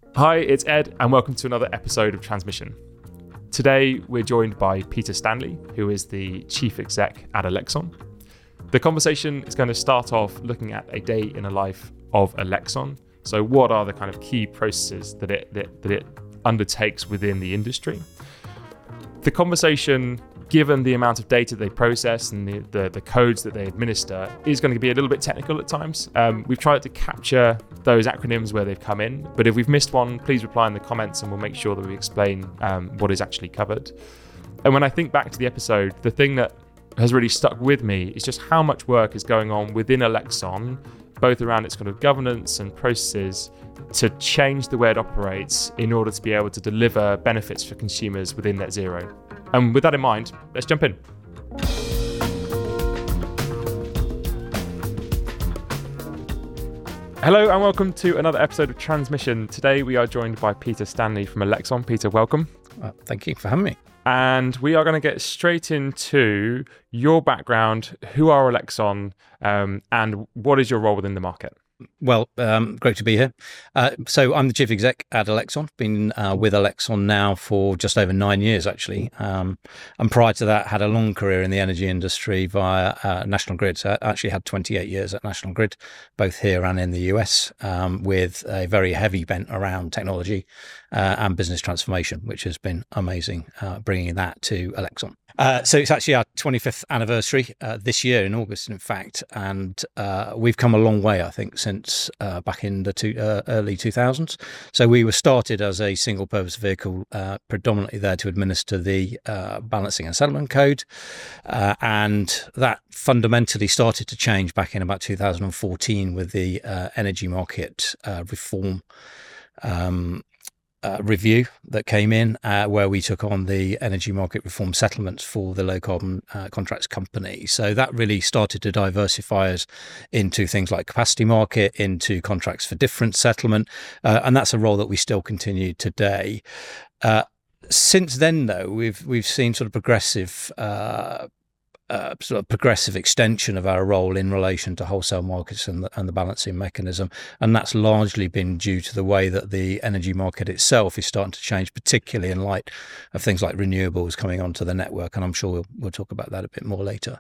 Hi, it's Ed, and welcome to another episode of Transmission. Today, we're joined by Peter Stanley, who is the Chief Exec at Elexon. The conversation is going to start off looking at a day in the life of Elexon. So what are the kind of key processes that it undertakes within the industry? The conversation, given the amount of data they process and the codes that they administer, is going to be a little bit technical at times. We've tried to capture those acronyms where they've come in, but if we've missed one, please reply in the comments and we'll make sure that we explain what is actually covered. And when I think back to the episode, the thing that has really stuck with me is just how much work is going on within Elexon, both around its kind of governance and processes, to change the way it operates in order to be able to deliver benefits for consumers within net zero. And with that in mind, let's jump in. Hello and welcome to another episode of Transmission. Today we are joined by Peter Stanley from Elexon. Peter, welcome. Thank you for having me. And we are going to get straight into your background, who are Elexon, and what is your role within the market? Well, great to be here. So I'm the Chief Exec at Elexon. Been with Elexon now for just over 9 years, actually. And prior to that, had a long career in the energy industry via National Grid. So I actually had 28 years at National Grid, both here and in the US, with a very heavy bent around technology and business transformation, which has been amazing, bringing that to Elexon. So it's actually our 25th anniversary this year in August, in fact, and we've come a long way, I think, since back in the early 2000s. So we were started as a single-purpose vehicle, predominantly there to administer the balancing and settlement code, and that fundamentally started to change back in about 2014 with the energy market reform review that came in, where we took on the energy market reform settlements for the low carbon contracts company. So that really started to diversify us into things like capacity market, into contracts for different settlement, and that's a role that we still continue today. Since then, though, we've seen sort of progressive extension of our role in relation to wholesale markets and the balancing mechanism. And that's largely been due to the way that the energy market itself is starting to change, particularly in light of things like renewables coming onto the network. And I'm sure we'll talk about that a bit more later.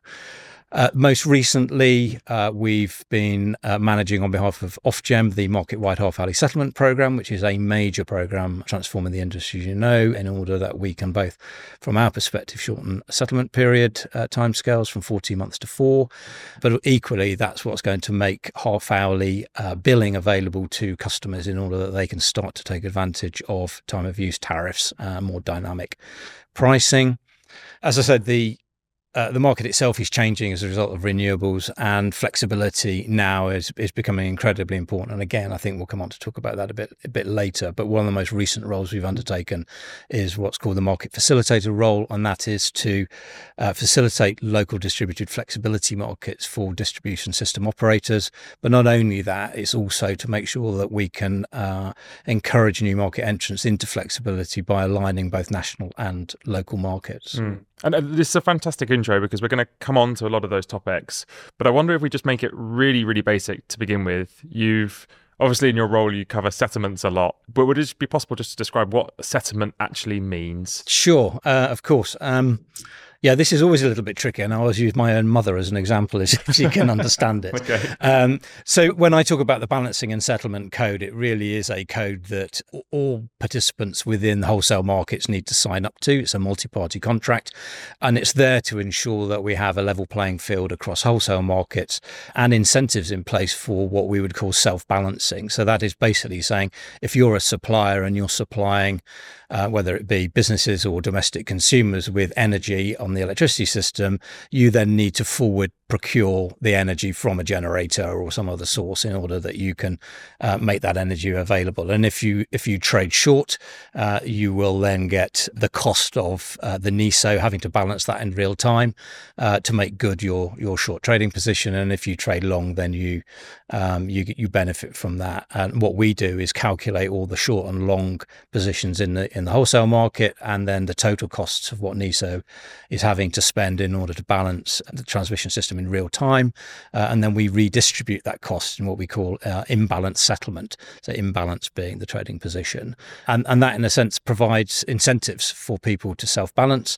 Most recently, we've been managing on behalf of Ofgem the Market-Wide Half-Hourly Settlement Programme, which is a major programme transforming the industry, as you know, in order that we can both, from our perspective, shorten settlement period timescales from 14 months to 4. But equally, that's what's going to make half-hourly billing available to customers in order that they can start to take advantage of time-of-use tariffs, more dynamic pricing. As I said, the market itself is changing as a result of renewables, and flexibility now is becoming incredibly important. And again, I think we'll come on to talk about that a bit later. But one of the most recent roles we've undertaken is what's called the market facilitator role, and that is to facilitate local distributed flexibility markets for distribution system operators. But not only that, it's also to make sure that we can encourage new market entrants into flexibility by aligning both national and local markets. And this is a fantastic intro because we're going to come on to a lot of those topics. But I wonder if we just make it really, really basic to begin with. You've obviously in your role, you cover settlements a lot, but would it just be possible just to describe what a settlement actually means? Sure, of course. Yeah, this is always a little bit tricky, and I always use my own mother as an example, as she can understand it. Okay. So when I talk about the balancing and settlement code, it really is a code that all participants within the wholesale markets need to sign up to. It's a multi-party contract, and it's there to ensure that we have a level playing field across wholesale markets and incentives in place for what we would call self-balancing. So that is basically saying if you're a supplier and you're supplying whether it be businesses or domestic consumers with energy on the electricity system, you then need to forward procure the energy from a generator or some other source in order that you can make that energy available. And if you trade short, you will then get the cost of the NESO having to balance that in real time to make good your short trading position. And if you trade long, then you benefit from that. And what we do is calculate all the short and long positions in the wholesale market, and then the total costs of what NESO is is having to spend in order to balance the transmission system in real time. And then we redistribute that cost in what we call imbalance settlement. So imbalance being the trading position. And that, in a sense, provides incentives for people to self-balance.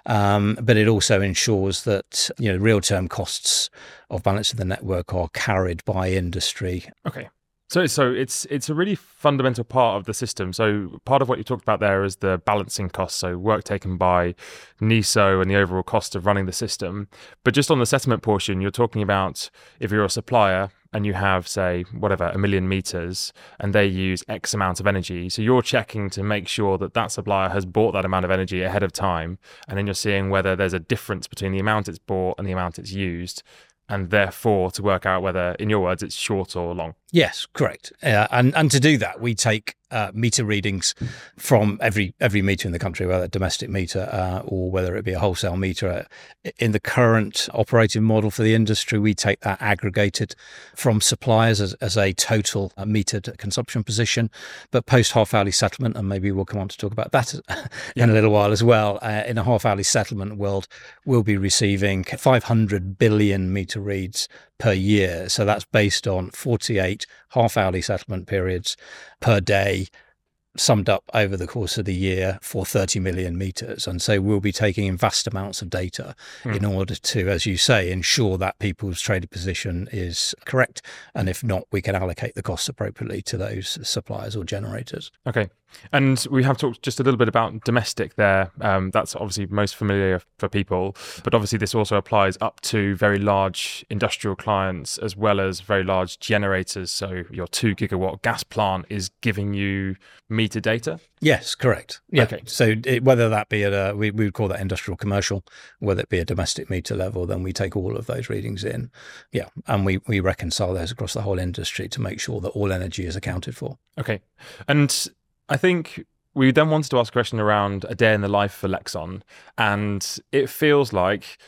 But it also ensures that, real-term costs of balancing the network are carried by industry. Okay. So it's a really fundamental part of the system. So part of what you talked about there is the balancing costs, so work taken by NESO and the overall cost of running the system. But just on the settlement portion, you're talking about if you're a supplier and you have, say, 1 million meters, and they use X amount of energy. So you're checking to make sure that supplier has bought that amount of energy ahead of time. And then you're seeing whether there's a difference between the amount it's bought and the amount it's used, and therefore to work out whether, in your words, it's short or long. Yes, correct. And to do that, we take meter readings from every meter in the country, whether a domestic meter or whether it be a wholesale meter. In the current operating model for the industry, we take that aggregated from suppliers as a total metered consumption position. But post half-hourly settlement, and maybe we'll come on to talk about that in a little while as well, in a half-hourly settlement world, we'll be receiving 500 billion meter reads per year. So that's based on 48 half-hourly settlement periods per day, summed up over the course of the year for 30 million meters. And so we'll be taking in vast amounts of data in order to, as you say, ensure that people's traded position is correct. And if not, we can allocate the costs appropriately to those suppliers or generators. Okay. And we have talked just a little bit about domestic there. That's obviously most familiar for people, but obviously this also applies up to very large industrial clients as well as very large generators. So your 2 gigawatt gas plant is giving you meter data? Yes, correct. Yeah. Okay. So whether that be at we would call that industrial commercial, whether it be a domestic meter level, then we take all of those readings in. Yeah. And we reconcile those across the whole industry to make sure that all energy is accounted for. Okay. And I think we then wanted to ask a question around a day in the life for Lexon. And it feels like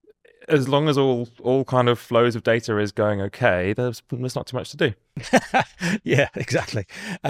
as long as all kind of flows of data is going okay, there's not too much to do. Yeah, exactly.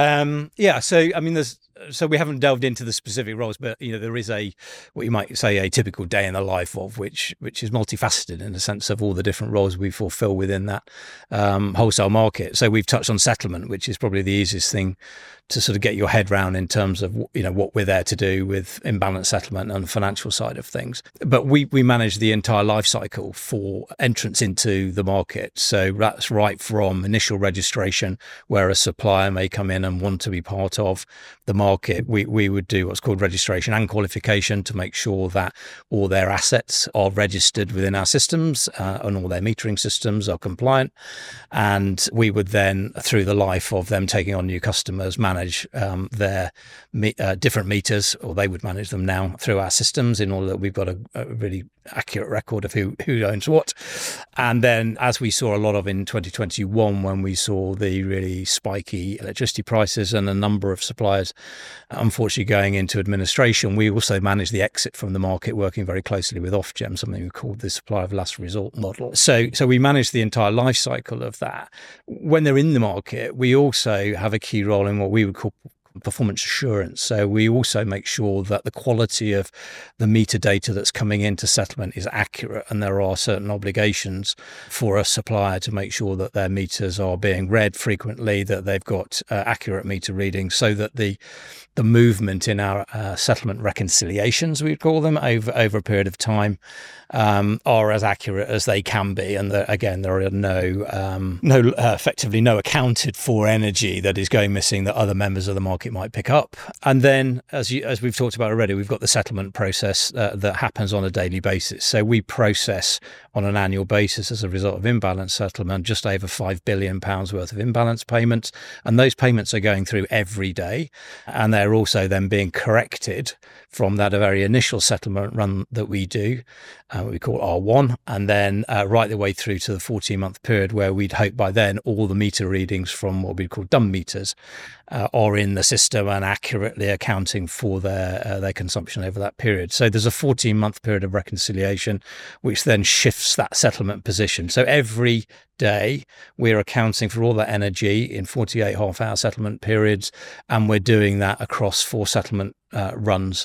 So I mean, so we haven't delved into the specific roles, but there is what you might say a typical day in the life of which is multifaceted in the sense of all the different roles we fulfill within that wholesale market. So we've touched on settlement, which is probably the easiest thing to sort of get your head around in terms of what we're there to do with imbalance settlement and the financial side of things. But we manage the entire life cycle for entrance into the market. So that's right from initial registration, where a supplier may come in and want to be part of the market. We would do what's called registration and qualification to make sure that all their assets are registered within our systems and all their metering systems are compliant. And we would then, through the life of them taking on new customers, manage their different meters, or they would manage them now through our systems in order that we've got a really accurate record of who owns what. And then, as we saw a lot of in 2021, when we saw the really spiky electricity prices and a number of suppliers unfortunately going into administration, we also managed the exit from the market, working very closely with Ofgem, something we called the supplier of last resort model. So we manage the entire life cycle of that. When they're in the market, we also have a key role in what we would call performance assurance. So we also make sure that the quality of the meter data that's coming into settlement is accurate, and there are certain obligations for a supplier to make sure that their meters are being read frequently, that they've got accurate meter readings, so that the movement in our settlement reconciliations, we'd call them, over a period of time are as accurate as they can be. And again, there are effectively no accounted for energy that is going missing that other members of the market might pick up. And then, as we've talked about already, we've got the settlement process that happens on a daily basis. So we process on an annual basis, as a result of imbalance settlement, just over £5 billion worth of imbalance payments. And those payments are going through every day. And they're also then being corrected from that very initial settlement run that we do, what we call R1, and then right the way through to the 14-month period, where we'd hope by then all the meter readings from what we call dumb meters are in the system and accurately accounting for their consumption over that period. So there's a 14-month period of reconciliation, which then shifts that settlement position. So every day we're accounting for all that energy in 48 half-hour settlement periods, and we're doing that across 4 settlement runs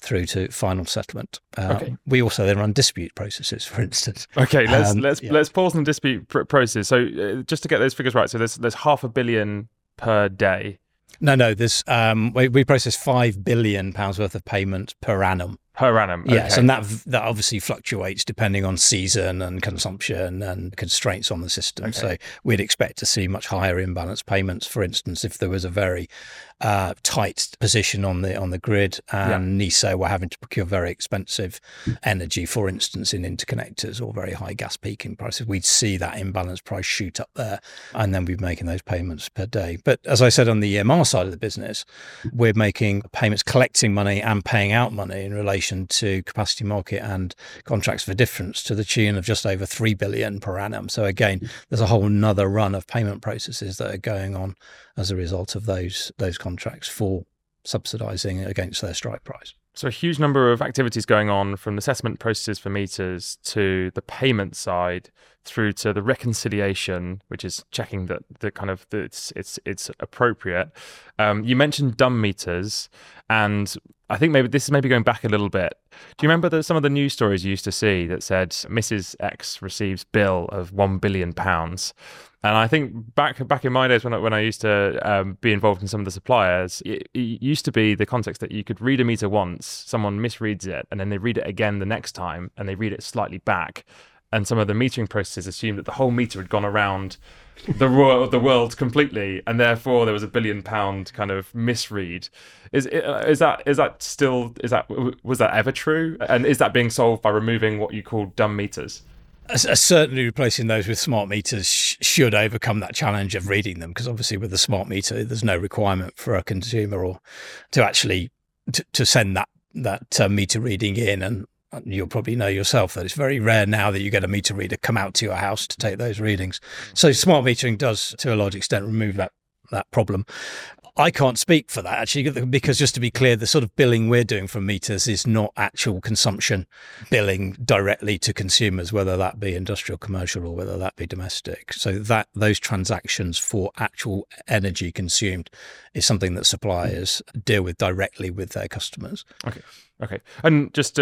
through to final settlement. Okay. We also then run dispute processes, for instance. Okay, let's pause on the dispute process. So just to get those figures right, so there's £500 million per day. No, there's we process £5 billion worth of payments per annum. Per annum, okay. Yes, and that obviously fluctuates depending on season and consumption and constraints on the system. Okay. So we'd expect to see much higher imbalance payments, for instance, if there was a very tight position on the grid and NESO were having to procure very expensive energy, for instance, in interconnectors or very high gas peaking prices. We'd see that imbalance price shoot up there, and then we'd be making those payments per day. But as I said, on the EMR side of the business, we're making payments, collecting money and paying out money in relation to capacity market and contracts for difference to the tune of just over 3 billion per annum. So again, there's a whole nother run of payment processes that are going on as a result of those contracts for subsidising against their strike price. So a huge number of activities going on, from the settlement processes for meters to the payment side through to the reconciliation, which is checking that it's appropriate. You mentioned dumb meters, and I think maybe this is going back a little bit. Do you remember some of the news stories you used to see that said Mrs. X receives bill of £1 billion? And I think back in my days when I used to be involved in some of the suppliers, it used to be the context that you could read a meter once, someone misreads it, and then they read it again the next time, and they read it slightly back. And some of the metering processes assumed that the whole meter had gone around the world completely, and therefore there was £1 billion kind of misread. Was that ever true? And is that being solved by removing what you call dumb meters? Certainly replacing those with smart meters should overcome that challenge of reading them, because obviously with a smart meter there's no requirement for a consumer or to actually to send that meter reading in. And you'll probably know yourself that it's very rare now that you get a meter reader come out to your house to take those readings. So smart metering does, to a large extent, remove that problem. I can't speak for that, actually, because just to be clear, the sort of billing we're doing from meters is not actual consumption billing directly to consumers, whether that be industrial, commercial, or whether that be domestic. So that those transactions for actual energy consumed is something that suppliers deal with directly with their customers. Okay. And just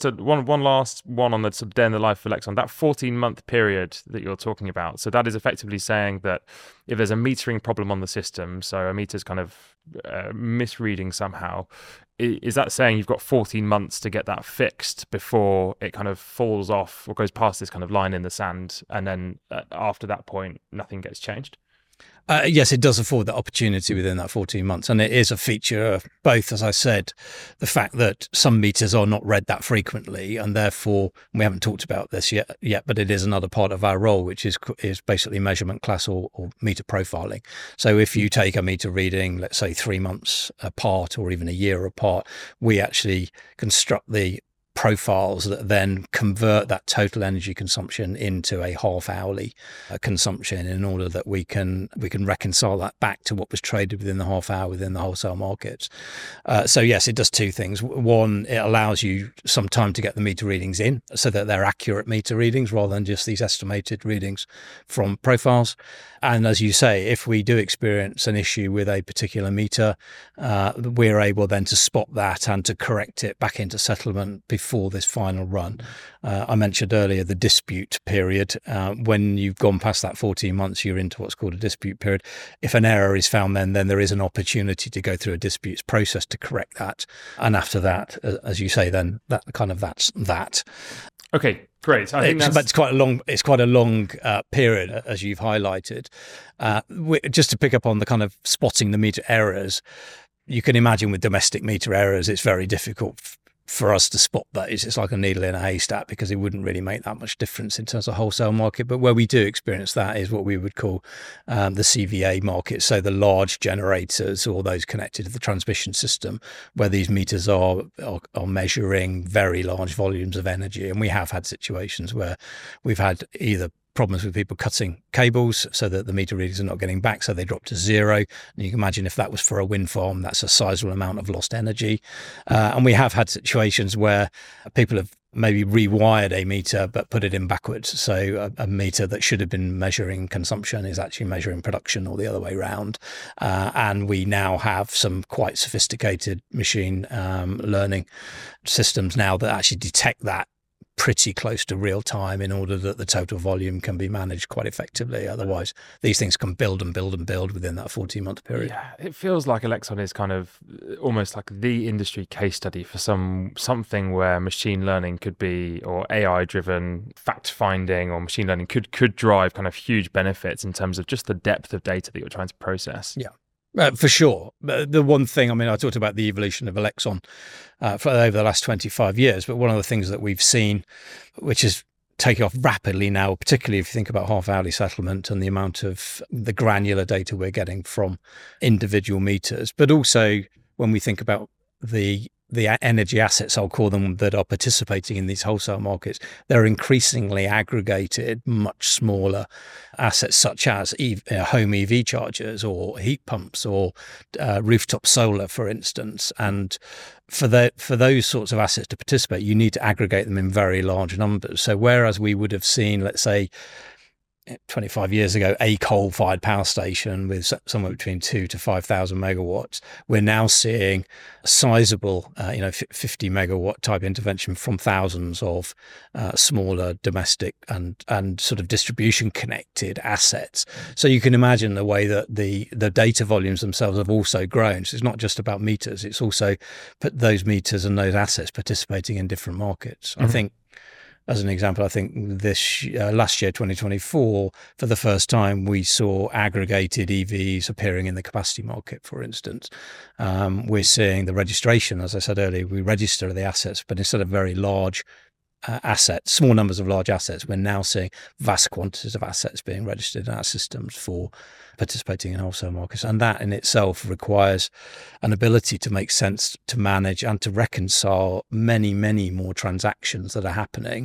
one last one on the sort of day in the life of Elexon, that 14-month period that you're talking about. So that is effectively saying that if there's a metering problem on the system, so a meter's kind of misreading somehow, is that saying you've got 14 months to get that fixed before it kind of falls off or goes past this kind of line in the sand, and then after that point, nothing gets changed? Yes, it does afford that opportunity within that 14 months. And it is a feature of both, as I said, the fact that some meters are not read that frequently, and therefore we haven't talked about this yet, but it is another part of our role, which is basically measurement class or meter profiling. So if you take a meter reading, let's say 3 months apart or even a year apart, we actually construct the profiles that then convert that total energy consumption into a half-hourly consumption, in order that we can reconcile that back to what was traded within the half hour within the wholesale markets. So yes, it does two things. One, it allows you some time to get the meter readings in so that they're accurate meter readings rather than just these estimated readings from profiles. And as you say, if we do experience an issue with a particular meter, we're able then to spot that and to correct it back into settlement before this final run. I mentioned earlier the dispute period. When you've gone past that 14 months, you're into what's called a dispute period. If an error is found, then there is an opportunity to go through a disputes process to correct that. And after that, as you say, then that's that. Okay, great. I think but it's quite a long period, as you've highlighted. Just to pick up on the kind of spotting the meter errors, you can imagine with domestic meter errors, it's very difficult for us to spot that. It's like a needle in a haystack, because it wouldn't really make that much difference in terms of wholesale market. But where we do experience that is what we would call the CVA market, so the large generators or those connected to the transmission system, where these meters are measuring very large volumes of energy. And we have had situations where we've had either problems with people cutting cables so that the meter readings are not getting back, so they drop to zero. And you can imagine if that was for a wind farm, that's a sizable amount of lost energy. And we have had situations where people have maybe rewired a meter but put it in backwards. So a meter that should have been measuring consumption is actually measuring production, or the other way around. And we now have some quite sophisticated machine learning systems now that actually detect that pretty close to real time in order that the total volume can be managed quite effectively. Otherwise, these things can build and build and build within that 14-month period. Yeah, it feels like Elexon is kind of almost like the industry case study for something where machine learning could be, or AI-driven fact finding or machine learning could drive kind of huge benefits in terms of just the depth of data that you're trying to process. Yeah. For sure. The one thing, I mean, I talked about the evolution of Elexon for over the last 25 years, but one of the things that we've seen, which is taking off rapidly now, particularly if you think about half-hourly settlement and the amount of the granular data we're getting from individual meters, but also when we think about the energy assets, I'll call them, that are participating in these wholesale markets, they're increasingly aggregated, much smaller assets such as home EV chargers or heat pumps or rooftop solar, for instance. And for those sorts of assets to participate, you need to aggregate them in very large numbers. So whereas we would have seen, let's say, 25 years ago, a coal-fired power station with somewhere between 2,000 to 5,000 megawatts, we're now seeing a sizable, 50 megawatt type intervention from thousands of smaller domestic and sort of distribution connected assets. So you can imagine the way that the data volumes themselves have also grown. So it's not just about meters; it's also put those meters and those assets participating in different markets. Mm-hmm. I think, as an example, I think this last year, 2024, for the first time, we saw aggregated EVs appearing in the capacity market, for instance. We're seeing the registration, as I said earlier, we register the assets, but instead of very large assets, small numbers of large assets, we're now seeing vast quantities of assets being registered in our systems for participating in wholesale markets. And that in itself requires an ability to make sense, to manage and to reconcile many, many more transactions that are happening,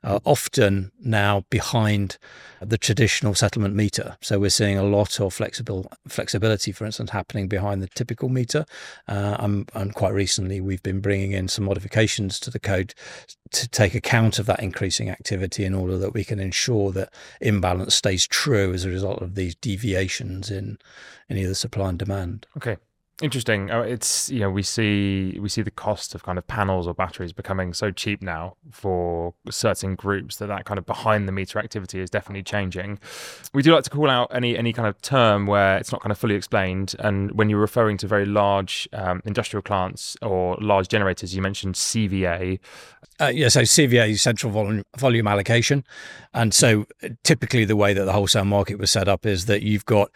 often now behind the traditional settlement meter. So we're seeing a lot of flexibility, for instance, happening behind the typical meter. And quite recently, we've been bringing in some modifications to the code to take account of that increasing activity in order that we can ensure that imbalance stays true as a result of these deviations in either supply and demand. Okay. Interesting. It's, we see the cost of kind of panels or batteries becoming so cheap now for certain groups that kind of behind the meter activity is definitely changing. We do like to call out any kind of term where it's not kind of fully explained. And when you're referring to very large industrial plants or large generators, you mentioned CVA. So CVA is central volume allocation. And so typically the way that the wholesale market was set up is that you've got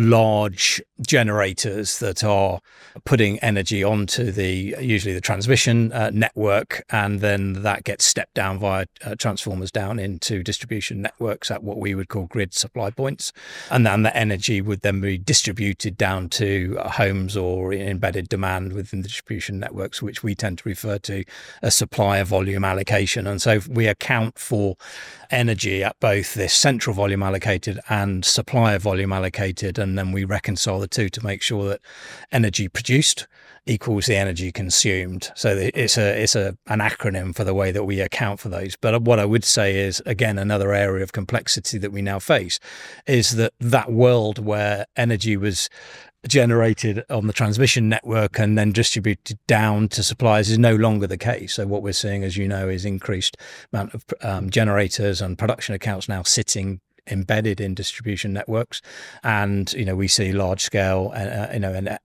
large generators that are putting energy onto usually the transmission network, and then that gets stepped down via transformers down into distribution networks at what we would call grid supply points. And then the energy would then be distributed down to homes or embedded demand within the distribution networks, which we tend to refer to as supplier volume allocation. And so we account for energy at both this central volume allocated and supplier volume allocated, and then we reconcile the two to make sure that energy produced equals the energy consumed. So it's an acronym for the way that we account for those. But what I would say is, again, another area of complexity that we now face is that world where energy was generated on the transmission network and then distributed down to suppliers is no longer the case. So what we're seeing, as you know, is increased amount of generators and production accounts now sitting embedded in distribution networks, and we see large scale and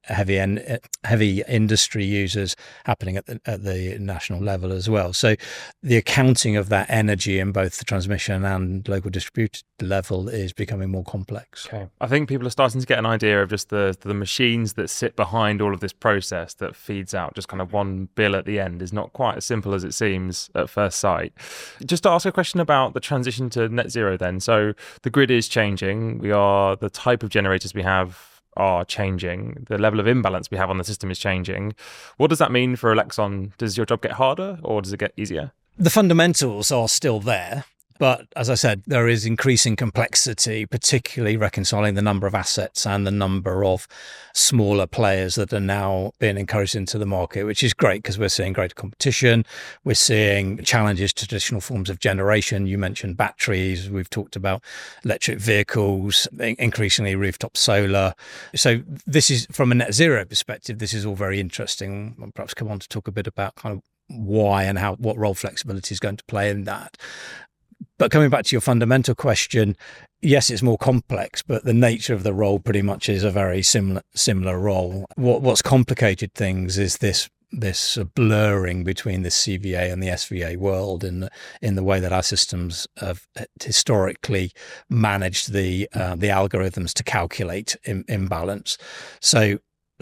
heavy industry users happening at the national level as well. So the accounting of that energy in both the transmission and local distributed level is becoming more complex. Okay, I think people are starting to get an idea of just the machines that sit behind all of this process that feeds out just kind of one bill at the end is not quite as simple as it seems at first sight. Just to ask a question about the transition to net zero then. So the grid is changing. The type of generators we have are changing. The level of imbalance we have on the system is changing. What does that mean for Elexon? Does your job get harder or does it get easier? The fundamentals are still there. But as I said, there is increasing complexity, particularly reconciling the number of assets and the number of smaller players that are now being encouraged into the market, which is great because we're seeing greater competition. We're seeing challenges to traditional forms of generation. You mentioned batteries. We've talked about electric vehicles, increasingly rooftop solar. So this is, from a net zero perspective, this is all very interesting. We'll perhaps come on to talk a bit about kind of why and how, what role flexibility is going to play in that. But coming back to your fundamental question, yes, it's more complex, but the nature of the role pretty much is a very similar role. What's complicated things is this blurring between the CVA and the SVA world in the way that our systems have historically managed the algorithms to calculate imbalance. So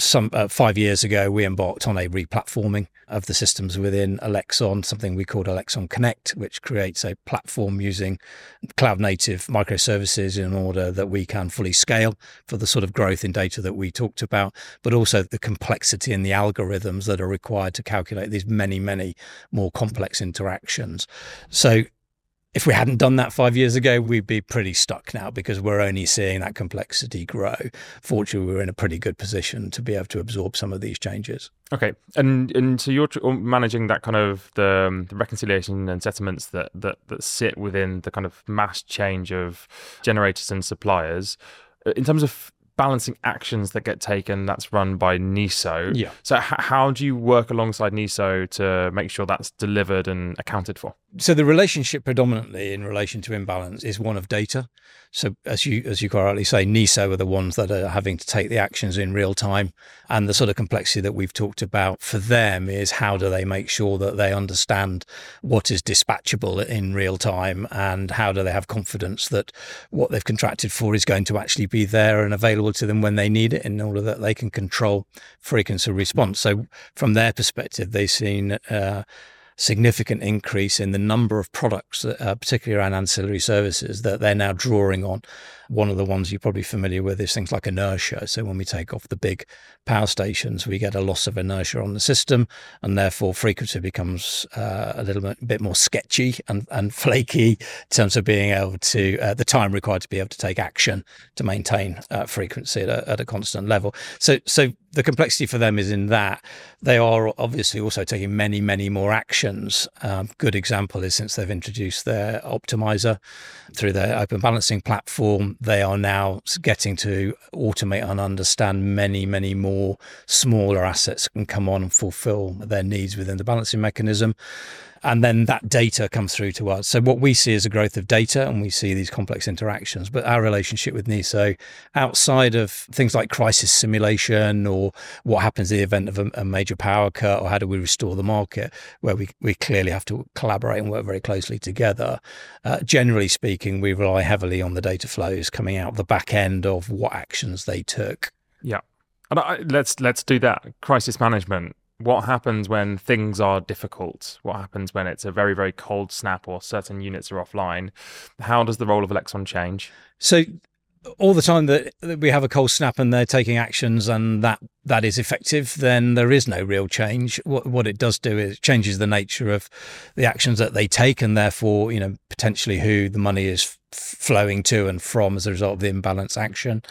5 years ago, we embarked on a replatforming of the systems within Elexon, something we called Elexon Connect, which creates a platform using cloud-native microservices in order that we can fully scale for the sort of growth in data that we talked about, but also the complexity in the algorithms that are required to calculate these many, many more complex interactions. So if we hadn't done that 5 years ago, we'd be pretty stuck now because we're only seeing that complexity grow. Fortunately, we're in a pretty good position to be able to absorb some of these changes. Okay, and so you're managing that kind of the reconciliation and settlements that sit within the kind of mass change of generators and suppliers. In terms of balancing actions that get taken, that's run by NESO. Yeah. So how do you work alongside NESO to make sure that's delivered and accounted for? So the relationship predominantly in relation to imbalance is one of data. So as you quite rightly say, NESO are the ones that are having to take the actions in real time. And the sort of complexity that we've talked about for them is how do they make sure that they understand what is dispatchable in real time, and how do they have confidence that what they've contracted for is going to actually be there and available to them when they need it, in order that they can control frequency response. So from their perspective, they've seen significant increase in the number of products, particularly around ancillary services, that they're now drawing on. One of the ones you're probably familiar with is things like inertia. So when we take off the big power stations, we get a loss of inertia on the system, and therefore frequency becomes a little bit more sketchy and flaky in terms of being able to, the time required to be able to take action to maintain frequency at a constant level. So the complexity for them is in that they are obviously also taking many, many more actions. Good example is since they've introduced their optimizer through their open balancing platform, they are now getting to automate and understand many, many more smaller assets that can come on and fulfill their needs within the balancing mechanism. And then that data comes through to us. So what we see is a growth of data, and we see these complex interactions. But our relationship with NESO, outside of things like crisis simulation or what happens in the event of a major power cut, or how do we restore the market, where we clearly have to collaborate and work very closely together. Generally speaking, we rely heavily on the data flows coming out the back end of what actions they took. Yeah, and let's do that. Crisis management. What happens when things are difficult? What happens when it's a very, very cold snap or certain units are offline? How does the role of Elexon change? So all the time that we have a cold snap and they're taking actions and that is effective, then there is no real change. What it does do is it changes the nature of the actions that they take, and therefore, potentially who the money is flowing to and from as a result of the imbalance action.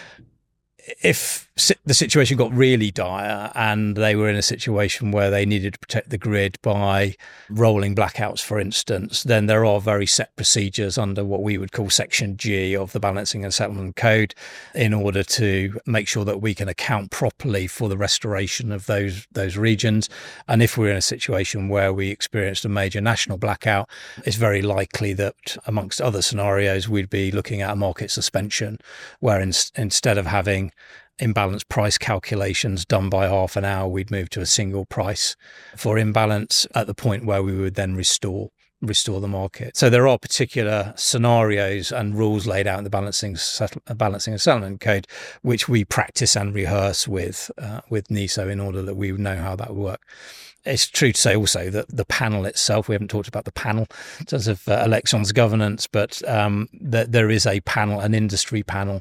If the situation got really dire and they were in a situation where they needed to protect the grid by rolling blackouts, for instance, then there are very set procedures under what we would call Section G of the Balancing and Settlement Code in order to make sure that we can account properly for the restoration of those regions. And if we're in a situation where we experienced a major national blackout, it's very likely that, amongst other scenarios, we'd be looking at a market suspension, where instead of having imbalance price calculations done by half an hour, we'd move to a single price for imbalance at the point where we would then restore the market. So there are particular scenarios and rules laid out in the Balancing and Settlement Code, which we practice and rehearse with NESO in order that we know how that would work. It's true to say also that the panel itself, we haven't talked about the panel in terms of Elexon's governance, but there is a panel, an industry panel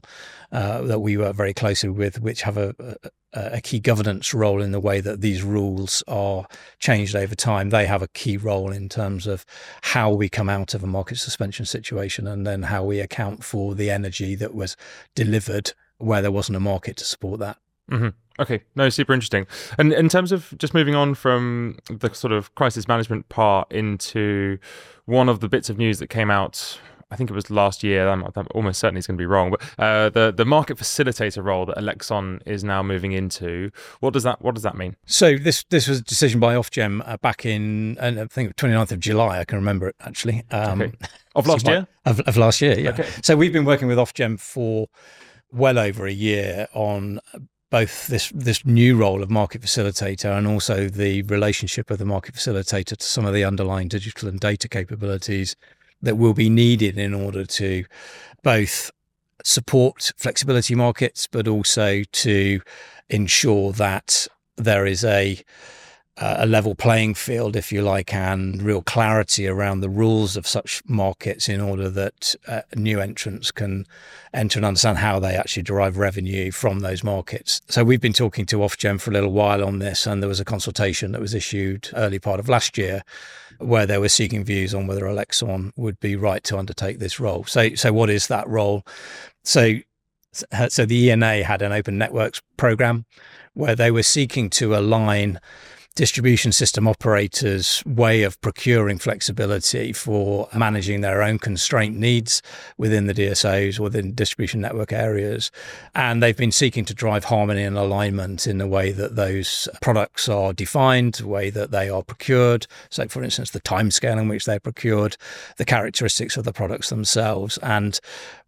that we work very closely with, which have a key governance role in the way that these rules are changed over time. They have a key role in terms of how we come out of a market suspension situation, and then how we account for the energy that was delivered where there wasn't a market to support that. Mm-hmm. Okay, no, super interesting. And in terms of just moving on from the sort of crisis management part into one of the bits of news that came out, I think it was last year, I'm almost certainly is going to be wrong, but the market facilitator role that Elexon is now moving into, what does that mean? So this was a decision by Ofgem back in, I think, 29th of July. I can remember it actually. Okay. Of last year? Of last year, yeah. Okay. So we've been working with Ofgem for well over a year on both this new role of market facilitator and also the relationship of the market facilitator to some of the underlying digital and data capabilities that will be needed in order to both support flexibility markets, but also to ensure that there is a level playing field, if you like, and real clarity around the rules of such markets in order that new entrants can enter and understand how they actually derive revenue from those markets. So we've been talking to Ofgem for a little while on this, and there was a consultation that was issued early part of last year where they were seeking views on whether Elexon would be right to undertake this role. So what is that role? So the ENA had an open networks program where they were seeking to align distribution system operators' way of procuring flexibility for managing their own constraint needs within the DSOs, within distribution network areas. And they've been seeking to drive harmony and alignment in the way that those products are defined, the way that they are procured. So, for instance, the timescale in which they're procured, the characteristics of the products themselves. And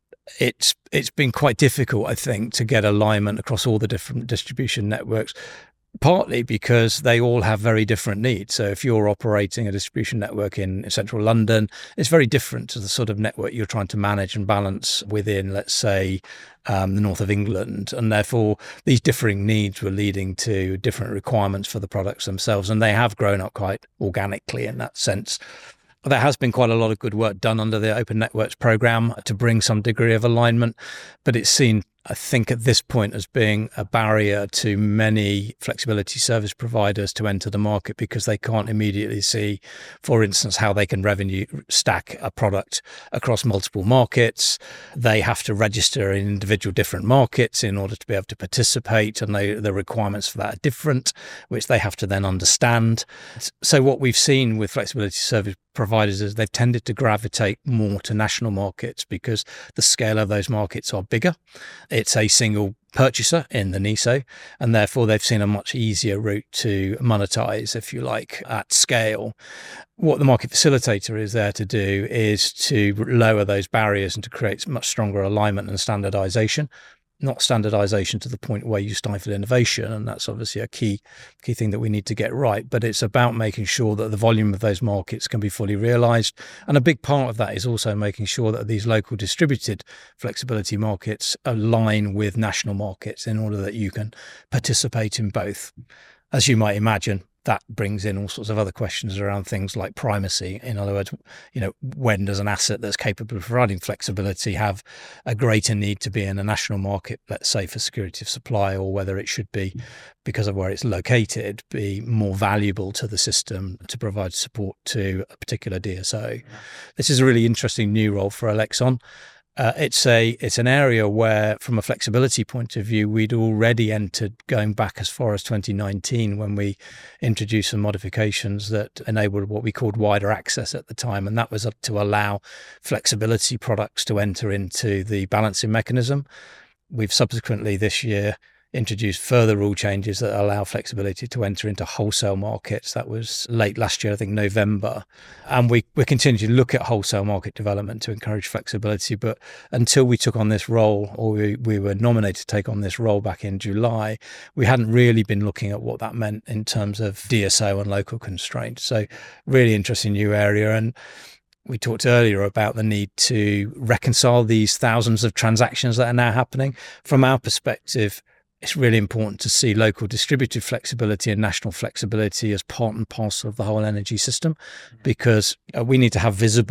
it's been quite difficult, I think, to get alignment across all the different distribution networks, partly because they all have very different needs. So if you're operating a distribution network in central London, it's very different to the sort of network you're trying to manage and balance within, let's say, the north of England. And therefore, these differing needs were leading to different requirements for the products themselves. And they have grown up quite organically in that sense. There has been quite a lot of good work done under the Open Networks programme to bring some degree of alignment, but it's seen, I think, at this point as being a barrier to many flexibility service providers to enter the market because they can't immediately see, for instance, how they can revenue stack a product across multiple markets. They have to register in individual different markets in order to be able to participate, and the requirements for that are different, which they have to then understand. So what we've seen with flexibility service providers is they've tended to gravitate more to national markets because the scale of those markets are bigger. It's a single purchaser in the NESO, and therefore they've seen a much easier route to monetize, if you like, at scale. What the market facilitator is there to do is to lower those barriers and to create much stronger alignment and standardization. Not standardization to the point where you stifle innovation, and that's obviously a key thing that we need to get right, but it's about making sure that the volume of those markets can be fully realized. And a big part of that is also making sure that these local distributed flexibility markets align with national markets in order that you can participate in both. As you might imagine, that brings in all sorts of other questions around things like primacy. In other words, when does an asset that's capable of providing flexibility have a greater need to be in a national market, let's say for security of supply, or whether it should be, because of where it's located, be more valuable to the system to provide support to a particular DSO. This is a really interesting new role for Elexon. It's an area where, from a flexibility point of view, we'd already entered going back as far as 2019 when we introduced some modifications that enabled what we called wider access at the time, and that was to allow flexibility products to enter into the balancing mechanism. We've subsequently this year introduced further rule changes that allow flexibility to enter into wholesale markets. That was late last year, I think November. And we continue to look at wholesale market development to encourage flexibility. But until we took on this role, or we were nominated to take on this role back in July, we hadn't really been looking at what that meant in terms of DSO and local constraints. So really interesting new area. And we talked earlier about the need to reconcile these thousands of transactions that are now happening. From our perspective, it's really important to see local distributed flexibility and national flexibility as part and parcel of the whole energy system, because we need to have visible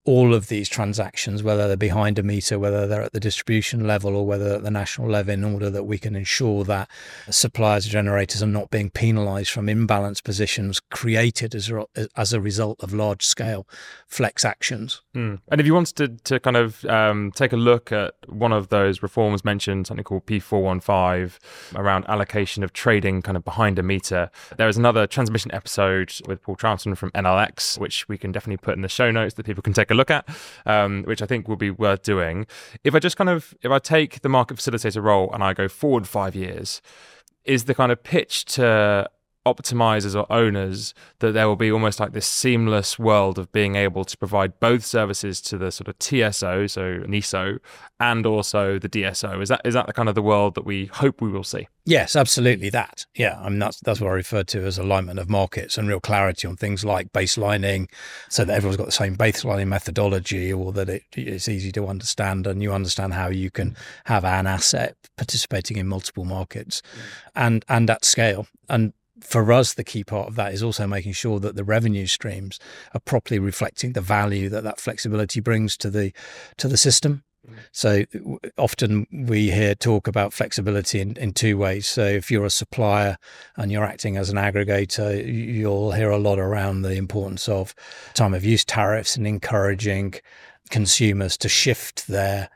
all of these transactions, whether they're behind a meter, whether they're at the distribution level or whether at the national level, in order that we can ensure that suppliers and generators are not being penalised from imbalance positions created as a result of large-scale flex actions. And if you wanted to kind of take a look at one of those reforms mentioned, something called P415, around allocation of trading kind of behind a meter, there is another transmission episode with Paul Troughton from NLX, which we can definitely put in the show notes that people can take a look at, which I think will be worth doing. If I take the market facilitator role and I go forward 5 years, is the kind of pitch to optimizers or owners that there will be almost like this seamless world of being able to provide both services to the sort of TSO, so NESO, and also the DSO? Is that the kind of the world that we hope we will see? Yes, absolutely that. Yeah, I mean, that's what I refer to as alignment of markets and real clarity on things like baselining, so that everyone's got the same baselining methodology, or that it's easy to understand and you understand how you can have an asset participating in multiple markets and at scale. And for us, the key part of that is also making sure that the revenue streams are properly reflecting the value that flexibility brings to the system. So often we hear talk about flexibility in two ways. So if you're a supplier and you're acting as an aggregator, you'll hear a lot around the importance of time of use tariffs and encouraging consumers to shift their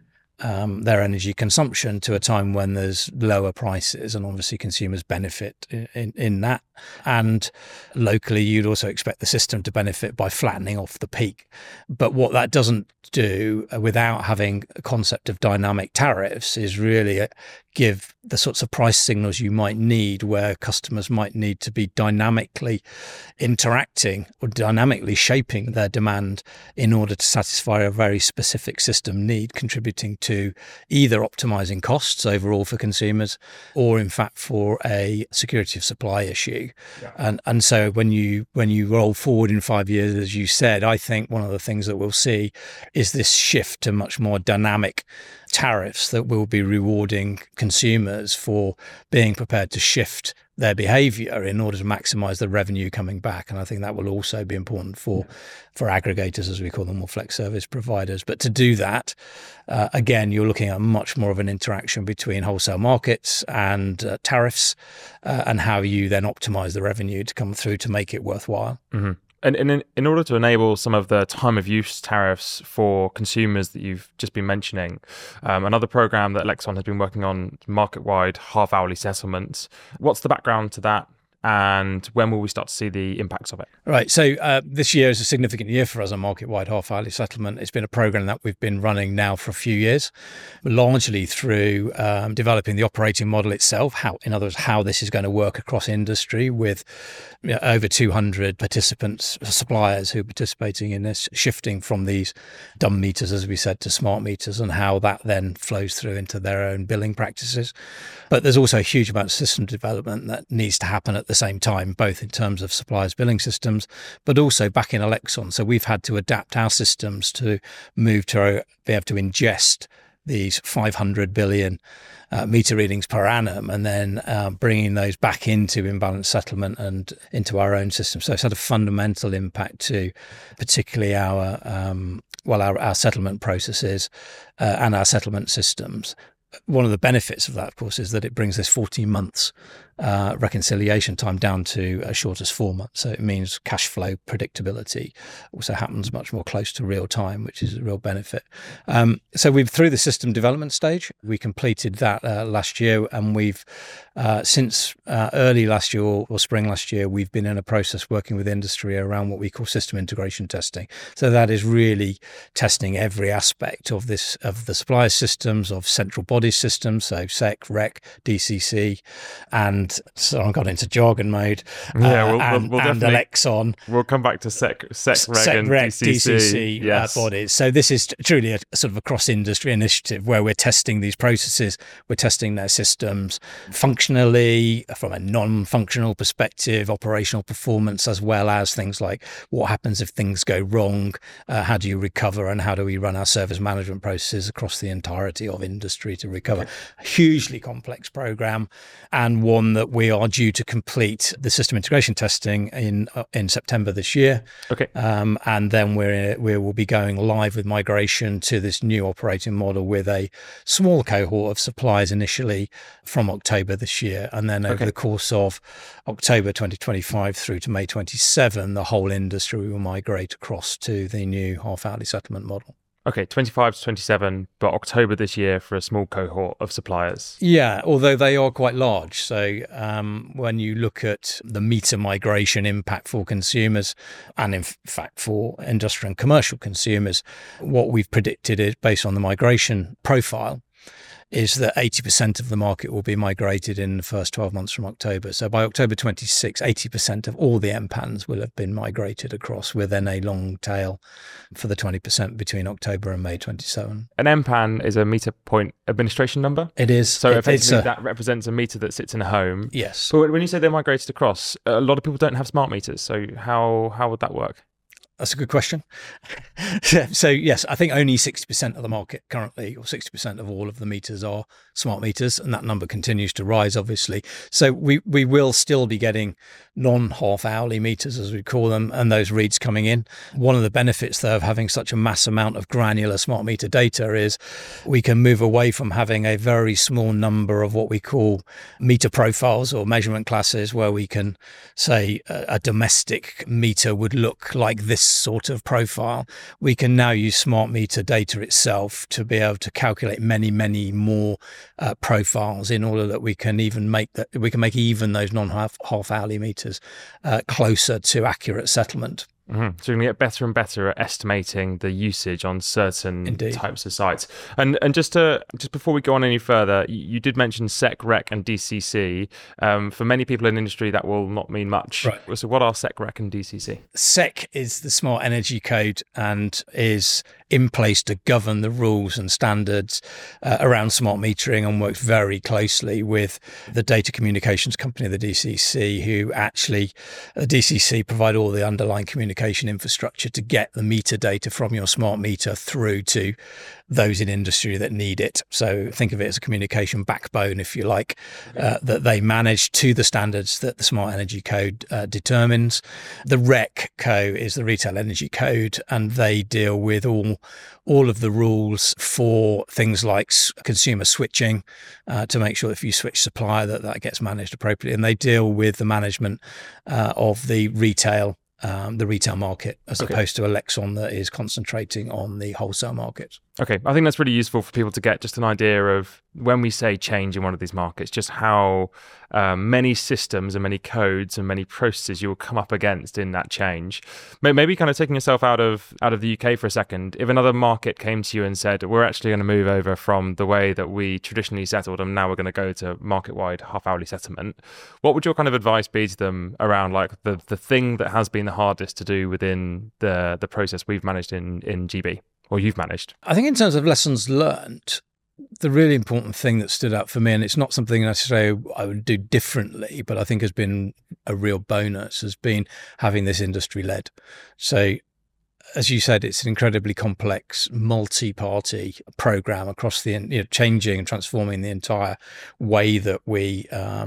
energy consumption to a time when there's lower prices, and obviously consumers benefit in that. And locally, you'd also expect the system to benefit by flattening off the peak. But what that doesn't do, without having a concept of dynamic tariffs, is really give the sorts of price signals you might need, where customers might need to be dynamically interacting or dynamically shaping their demand in order to satisfy a very specific system need, contributing to either optimizing costs overall for consumers or in fact for a security of supply issue. Yeah. And so when you roll forward in 5 years, as you said, I think one of the things that we'll see is this shift to much more dynamic tariffs that will be rewarding consumers for being prepared to shift their behavior in order to maximize the revenue coming back. And I think that will also be important for aggregators, as we call them, or flex service providers. But to do that, again, you're looking at much more of an interaction between wholesale markets and tariffs, and how you then optimize the revenue to come through to make it worthwhile. Mm-hmm. And in order to enable some of the time of use tariffs for consumers that you've just been mentioning, another program that Lexon has been working on, market-wide half-hourly settlements. What's the background to that? And when will we start to see the impacts of it? Right. So this year is a significant year for us on market-wide half-hourly settlement. It's been a program that we've been running now for a few years, largely through developing the operating model itself, in other words, how this is going to work across industry with over 200 participants, suppliers who are participating in this, shifting from these dumb meters, as we said, to smart meters, and how that then flows through into their own billing practices. But there's also a huge amount of system development that needs to happen at the same time, both in terms of suppliers' billing systems, but also back in Elexon. So we've had to adapt our systems to move to be able to ingest these 500 billion meter readings per annum, and then bringing those back into imbalance settlement and into our own system. So it's had a fundamental impact to particularly our settlement processes and our settlement systems. One of the benefits of that, of course, is that it brings this 14 months reconciliation time down to as short as 4 months. So it means cash flow predictability also happens much more close to real time, which is a real benefit. So we've through the system development stage. We completed that last year, and we've since early last year or spring last year, we've been in a process working with industry around what we call system integration testing. So that is really testing every aspect of the supplier systems, of central body systems, so SEC, REC, DCC, and so I got into jargon mode. Yeah, we'll and Elexon. We'll come back to SEC, REC, and DCC yes. Bodies. So this is truly a sort of a cross-industry initiative where we're testing these processes, we're testing their systems functionally, from a non-functional perspective, operational performance, as well as things like what happens if things go wrong, how do you recover, and how do we run our service management processes across the entirety of industry to recover. Okay. A hugely complex program, and one that we are due to complete the system integration testing in September this year. Okay. And then we will be going live with migration to this new operating model with a small cohort of suppliers initially from October this year. And then over the course of October 2025 through to May 27, the whole industry will migrate across to the new half-hourly settlement model. Okay, 25 to 27, but October this year for a small cohort of suppliers. Yeah, although they are quite large. So when you look at the meter migration impact for consumers, and in fact for industrial and commercial consumers, what we've predicted is based on the migration profile is that 80% of the market will be migrated in the first 12 months from October. So by October 26, 80% of all the MPANs will have been migrated across, with then a long tail for the 20% between October and May 27. An MPAN is a meter point administration number? It is. So effectively that represents a meter that sits in a home. Yes. But when you say they're migrated across, a lot of people don't have smart meters. So how would that work? That's a good question. So yes, I think only 60% of the market currently, or 60% of all of the meters are smart meters, and that number continues to rise, obviously. So we will still be getting non-half-hourly meters, as we call them, and those reads coming in. One of the benefits, though, of having such a mass amount of granular smart meter data is we can move away from having a very small number of what we call meter profiles or measurement classes, where we can say a domestic meter would look like this sort of profile. We can now use smart meter data itself to be able to calculate many, many more profiles, in order that we can even make even those non-half-hourly meters closer to accurate settlement. Mm-hmm. So we can get better and better at estimating the usage on certain types of sites. And just before we go on any further, you did mention SEC, REC, and DCC. For many people in the industry, that will not mean much. Right. So what are SEC, REC, and DCC? SEC is the Smart Energy Code and is in place to govern the rules and standards around smart metering, and works very closely with the data communications company, the DCC, who actually, the DCC provide all the underlying communication infrastructure to get the meter data from your smart meter through to those in industry that need it. So think of it as a communication backbone, if you like, that they manage to the standards that the Smart Energy Code determines. The REC code is the Retail Energy Code, and they deal with all of the rules for things like consumer switching, to make sure if you switch supplier that gets managed appropriately. And they deal with the management of the retail market, as opposed to Elexon, that is concentrating on the wholesale market. Okay, I think that's really useful for people to get just an idea of, when we say change in one of these markets, just how many systems and many codes and many processes you will come up against in that change. Maybe kind of taking yourself out of the UK for a second, if another market came to you and said, we're actually going to move over from the way that we traditionally settled, and now we're going to go to market-wide half-hourly settlement, what would your kind of advice be to them around like the thing that has been the hardest to do within the process we've managed in GB? Or you've managed? I think in terms of lessons learned, the really important thing that stood out for me, and it's not something necessarily I would do differently, but I think has been a real bonus, has been having this industry led. So as you said, it's an incredibly complex multi-party program across the, changing and transforming the entire way that we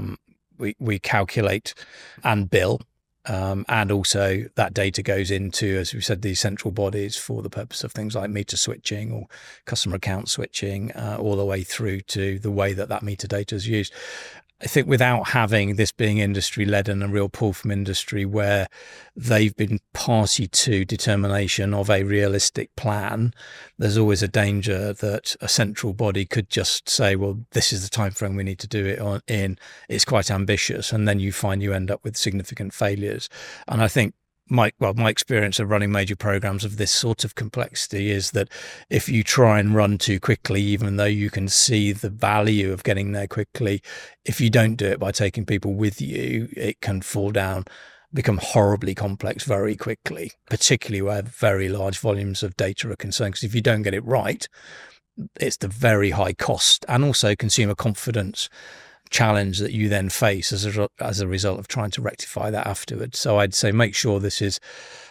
calculate and bill. And also that data goes into, as we said, these central bodies for the purpose of things like meter switching or customer account switching, all the way through to the way that meter data is used. I think without having this being industry-led and a real pull from industry where they've been party to determination of a realistic plan, there's always a danger that a central body could just say, well, this is the time frame we need to do it in. It's quite ambitious. And then you end up with significant failures. And I think my experience of running major programs of this sort of complexity is that if you try and run too quickly, even though you can see the value of getting there quickly, if you don't do it by taking people with you, it can fall down, become horribly complex very quickly, particularly where very large volumes of data are concerned. Because if you don't get it right, it's the very high cost and also consumer confidence challenge that you then face as a result of trying to rectify that afterwards. So I'd say make sure this is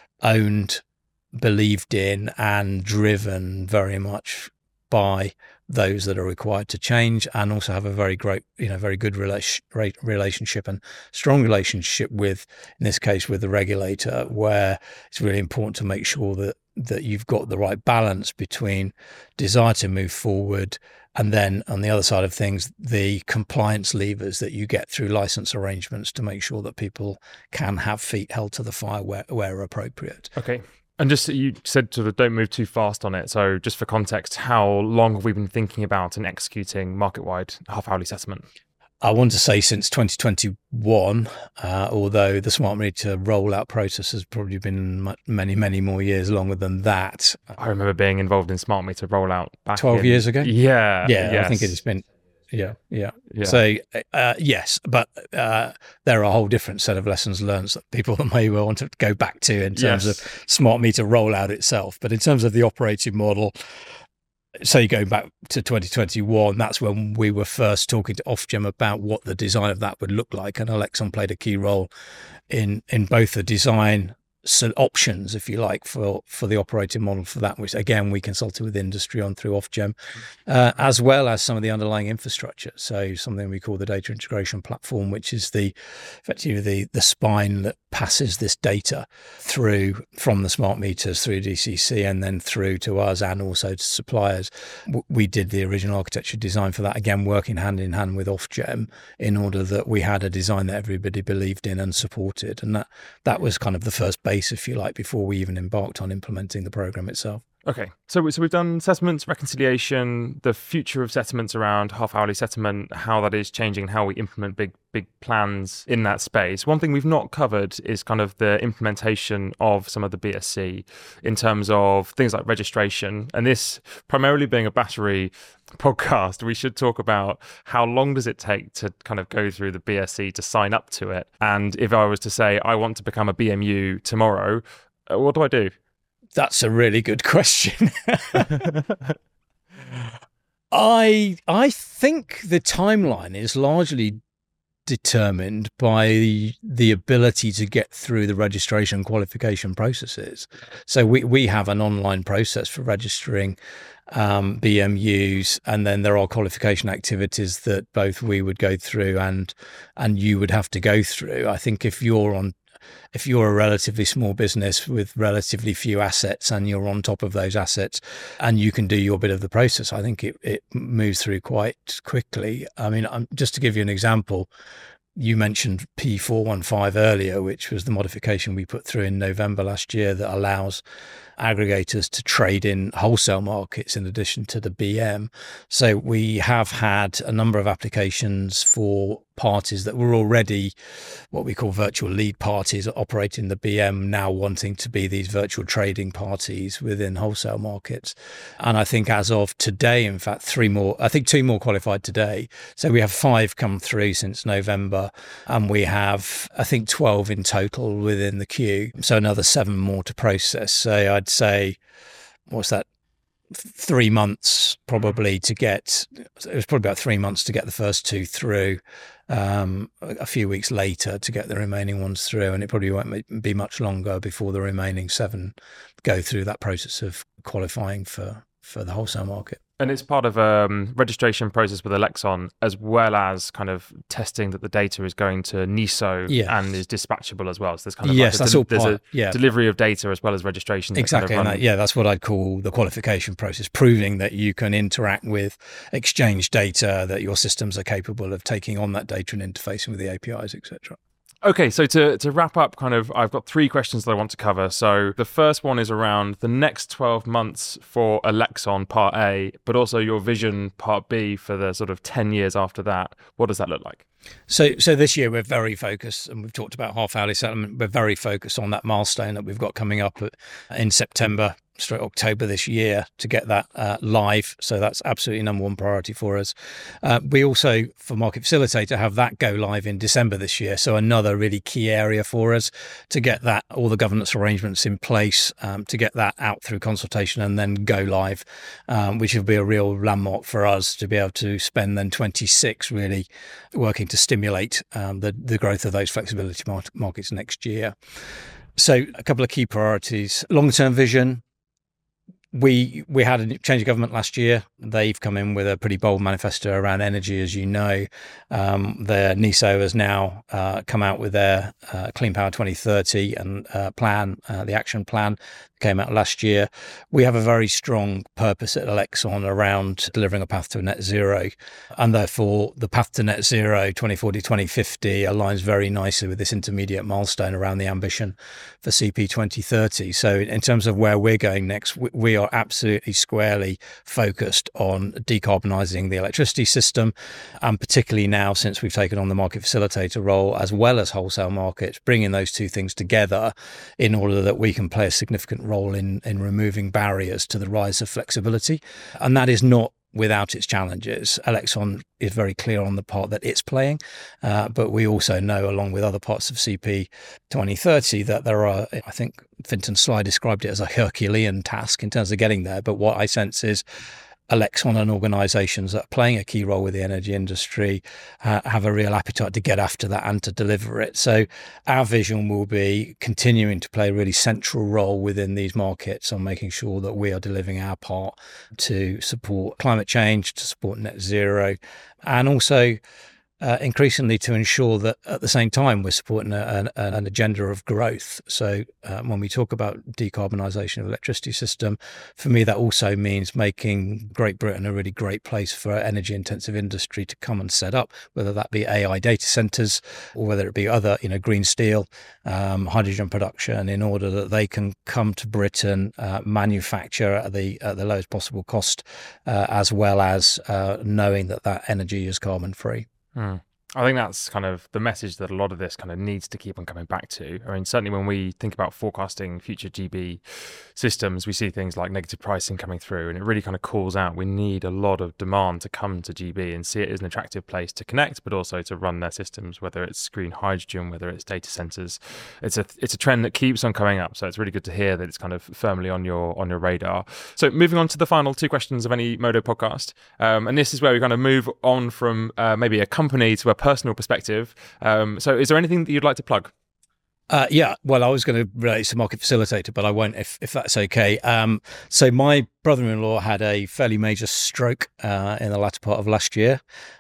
owned, believed in, and driven very much by those that are required to change, and also have a very great, very good relationship and strong relationship with, in this case, with the regulator, where it's really important to make sure that you've got the right balance between desire to move forward and then on the other side of things, the compliance levers that you get through license arrangements to make sure that people can have feet held to the fire where appropriate. Okay. And just you said sort of don't move too fast on it. So just for context, how long have we been thinking about and executing market-wide half-hourly settlement? I want to say since 2021, although the smart meter rollout process has probably been many, many more years longer than that. I remember being involved in smart meter rollout back 12 years ago? Yeah. Yeah, I think it has been. Yeah. So, yes, but there are a whole different set of lessons learned that people may well want to go back to in terms of smart meter rollout itself. But in terms of the operating model, say going back to 2021, that's when we were first talking to Ofgem about what the design of that would look like. And Elexon played a key role in both the design options, if you like, for the operating model for that, which again we consulted with industry on through Ofgem, as well as some of the underlying infrastructure. So something we call the data integration platform, which is effectively the spine that passes this data through from the smart meters through DCC and then through to us and also to suppliers. We did the original architecture design for that, again working hand in hand with Ofgem in order that we had a design that everybody believed in and supported, and that was kind of the first base, if you like, before we even embarked on implementing the program itself. Okay, so we've done settlements, reconciliation, the future of settlements around half-hourly settlement, how that is changing, how we implement big plans in that space. One thing we've not covered is kind of the implementation of some of the BSC in terms of things like registration. And this primarily being a battery podcast, we should talk about how long does it take to kind of go through the BSC to sign up to it. And if I was to say, I want to become a BMU tomorrow, what do I do? That's a really good question. I think the timeline is largely determined by the ability to get through the registration qualification processes. So we have an online process for registering BMUs, and then there are qualification activities that both we would go through and you would have to go through. I think if you're a relatively small business with relatively few assets and you're on top of those assets and you can do your bit of the process, I think it moves through quite quickly. I mean, just to give you an example, you mentioned P415 earlier, which was the modification we put through in November last year that allows aggregators to trade in wholesale markets in addition to the BM. So we have had a number of applications for parties that were already what we call virtual lead parties operating the BM, now wanting to be these virtual trading parties within wholesale markets. And I think as of today, in fact, two more qualified today. So we have 5 come through since November, and we have, I think, 12 in total within the queue. So another 7 more to process. So I'd say, what's that? 3 months probably to get. It was probably about 3 months to get the first 2 through. A few weeks later to get the remaining ones through, and it probably won't be much longer before the remaining 7 go through that process of qualifying for the wholesale market. And it's part of a registration process with Elexon, as well as kind of testing that the data is going to NESO and is dispatchable as well. So there's kind of there's a delivery of data as well as registration. Exactly. Kind of that's what I'd call the qualification process, proving that you can interact with exchange data, that your systems are capable of taking on that data and interfacing with the APIs, etc. Okay, so to wrap up, I've got 3 questions that I want to cover. So the first one is around the next 12 months for Elexon Part A, but also your vision Part B for the sort of 10 years after that. What does that look like? So this year we're very focused, and we've talked about half-hourly settlement. We're very focused on that milestone that we've got coming up in September. October this year to get that live. So that's absolutely number 1 priority for us. We also, for Market Facilitator, have that go live in December this year. So another really key area for us to get that, all the governance arrangements in place, to get that out through consultation and then go live, which will be a real landmark for us to be able to spend then 26 really working to stimulate the growth of those flexibility markets next year. So a couple of key priorities: long-term vision. We had a change of government last year. They've come in with a pretty bold manifesto around energy, as you know. Their NESO has now come out with their Clean Power 2030 and plan, the action plan came out last year. We have a very strong purpose at Elexon around delivering a path to net zero. And therefore, the path to net zero 2040-2050 aligns very nicely with this intermediate milestone around the ambition for CP 2030. So in terms of where we're going next, we are absolutely squarely focused on decarbonising the electricity system, and particularly now since we've taken on the market facilitator role as well as wholesale markets, bringing those two things together in order that we can play a significant role in removing barriers to the rise of flexibility. And that is not without its challenges. Elexon is very clear on the part that it's playing, but we also know, along with other parts of CP 2030, that there are, I think Fintan Sly described it as a Herculean task in terms of getting there. But what I sense is Elexon and organisations that are playing a key role with the energy industry have a real appetite to get after that and to deliver it. So our vision will be continuing to play a really central role within these markets on making sure that we are delivering our part to support climate change, to support net zero, and also increasingly to ensure that at the same time we're supporting an agenda of growth. So when we talk about decarbonisation of the electricity system, for me that also means making Great Britain a really great place for energy intensive industry to come and set up, whether that be AI data centres or whether it be other, green steel, hydrogen production, in order that they can come to Britain, manufacture at the lowest possible cost, as well as knowing that energy is carbon free. I think that's kind of the message that a lot of this kind of needs to keep on coming back to. I mean, certainly when we think about forecasting future GB systems, we see things like negative pricing coming through, and it really kind of calls out we need a lot of demand to come to GB and see it as an attractive place to connect, but also to run their systems, whether it's green hydrogen, whether it's data centers. It's a trend that keeps on coming up. So it's really good to hear that it's kind of firmly on your radar. So moving on to the final two questions of any Modo podcast. And this is where we kind of move on from maybe a company to a personal perspective. So is there anything that you'd like to plug? Yeah, well, I was going to relate to market facilitator, but I won't if that's okay. So my brother-in-law had a fairly major stroke in the latter part of last year.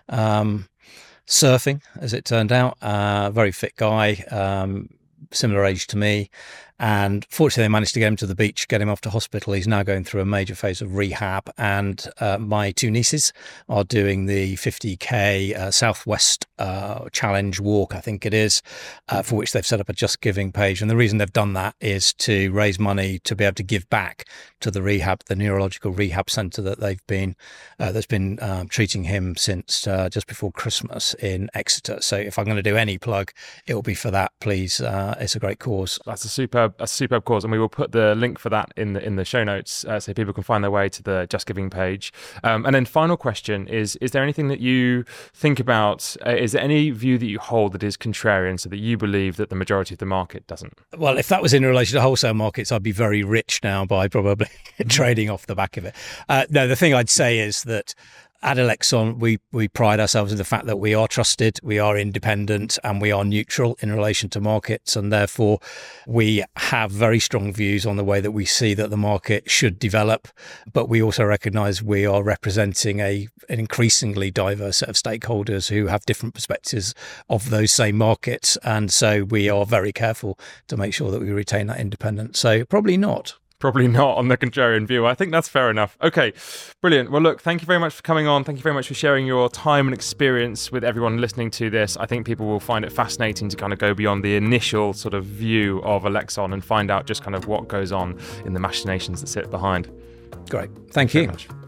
Surfing, as it turned out, very fit guy, similar age to me. And fortunately, they managed to get him to the beach, get him off to hospital. He's now going through a major phase of rehab. And my two nieces are doing the 50K Southwest Challenge walk, I think it is, for which they've set up a Just Giving page. And the reason they've done that is to raise money to be able to give back to the neurological rehab centre that they've been that's been treating him since just before Christmas in Exeter. So if I'm going to do any plug, it will be for that, please. It's a great cause. That's a superb cause, and we will put the link for that in the show notes so people can find their way to the Just Giving page. And then final question is there anything that you think about, is there any view that you hold that is contrarian, so that you believe that the majority of the market doesn't? Well, if that was in relation to wholesale markets, I'd be very rich now by probably trading off the back of it. No, the thing I'd say is that at Elexon, we pride ourselves in the fact that we are trusted, we are independent, and we are neutral in relation to markets. And therefore, we have very strong views on the way that we see that the market should develop. But we also recognise we are representing an increasingly diverse set of stakeholders who have different perspectives of those same markets. And so we are very careful to make sure that we retain that independence. So probably not. Probably not on the contrarian view. I think that's fair enough. Okay, brilliant. Well, look, thank you very much for coming on. Thank you very much for sharing your time and experience with everyone listening to this. I think people will find it fascinating to kind of go beyond the initial sort of view of Elexon and find out just kind of what goes on in the machinations that sit behind. Great. Thank you. Very much.